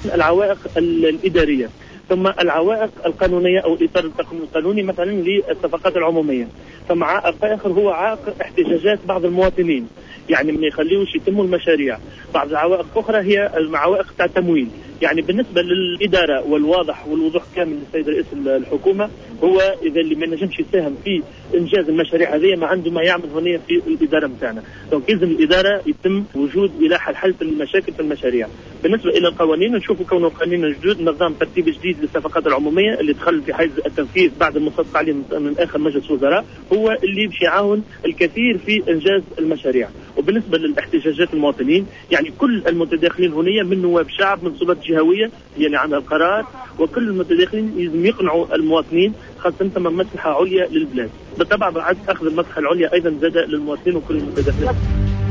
العوائق الإدارية، ثم العوائق القانونية أو الإطار القانوني مثلا للصفقات العمومية. ثم عائق آخر هو عائق احتجاجات بعض المواطنين، يعني ما يخليوش يتموا المشاريع. بعض العوائق أخرى هي العوائق تاع التمويل. يعني بالنسبة للإدارة والواضح والوضوح كامل للسيد رئيس الحكومة، هو إذا اللي ما نجمش يساهم في إنجاز المشاريع هذه ما عنده ما يعمل هنا في الإدارة متاعنا. دونك لازم الإدارة يتم وجود إلى حل المشاكل في المشاريع. بالنسبة إلى القوانين، نشوفوا كون القوانين الجدد نظام ترتيب جديد للصفقات العمومية اللي دخل في حيز التنفيذ بعد المصدق عليه من آخر مجلس وزراء، هو اللي باش يعاون الكثير في إنجاز المشاريع. وبالنسبة للاحتجاجات المواطنين، يعني كل المتداخلين هنا من نواب شعب من سلطات جهوية هي اللي عندها القرار، وكل المتداخلين لازم يقنعوا المواطنين، خاصة ثم مصلحة عليا للبلاد. بالطبع بعد أخذ المصلحة العليا أيضا زاد للمواطنين وكل المتداخلين.